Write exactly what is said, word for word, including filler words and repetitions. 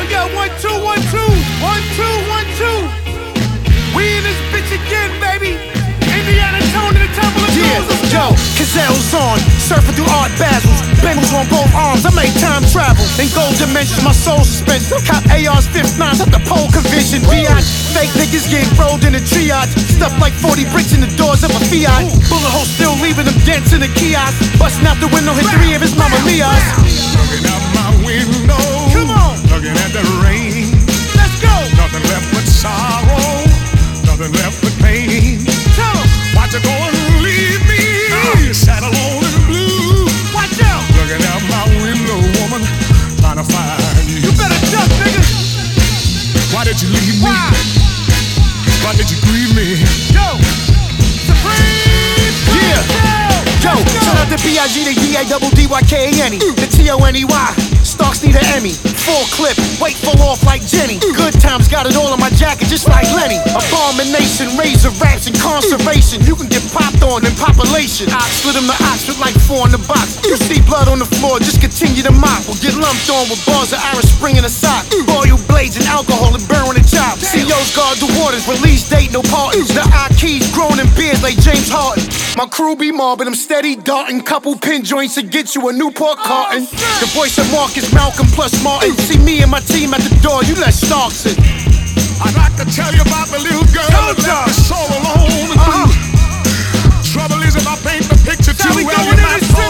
yo, one, two, one, two. One, two, one, two. We in this bitch again, baby. Indiana Tone to the Temple of Yeah, Doom. yo, Cazel's on, surfing through art Basels, Bengals on both arms, I make time travel. In gold dimensions, my soul suspends. Cop A Rs, fifth nines at the pole convention. Biatch, fake niggas getting rolled in the triage. Stuff like forty bricks in the doors of a Fiat. Bullet hole still leaving them dents in the kiosk. Busting out the window, hit three of his mama Mia's. Looking out my window, Come on, looking at the rain. let's go. Nothing left but sorrow, nothing left but pain. Tell 'em. Watch it go and leave me, sad alone and blue. Watch out. Looking out my window, woman, trying to find you. You better duck, nigga. Why did you leave me? Why? Why did you grieve me? Yo, Supreme. Yeah. Yo, shout out to B I G, the D A double D Y K A N E, the T O N E Y. Starks need an Emmy. Full clip, weight fall off like Jenny. Good times got it all on my jacket, just like Lenny. Abomination, razor raps, and conservation. You can get popped on in population. I split them the ox with like four in the box. You see blood on the floor, just continue to mop. Or get lumped on with bars of Irish Spring in a sock. Oil blades and alcohol and burn the chop. C Os guard the waters, release date, no pardons. The I keys growing in beards like James Harden. My crew be mobbing, I'm steady darting. Couple pin joints to get you a Newport carton. The voice of Marcus, Malcolm plus Martin. See me and my team at the door, you let Starks in. I'd like to tell you about the little girl Tell that us, left me so alone and Uh-huh. blue. Trouble is if I paint the picture Now too we well, going you in might the fall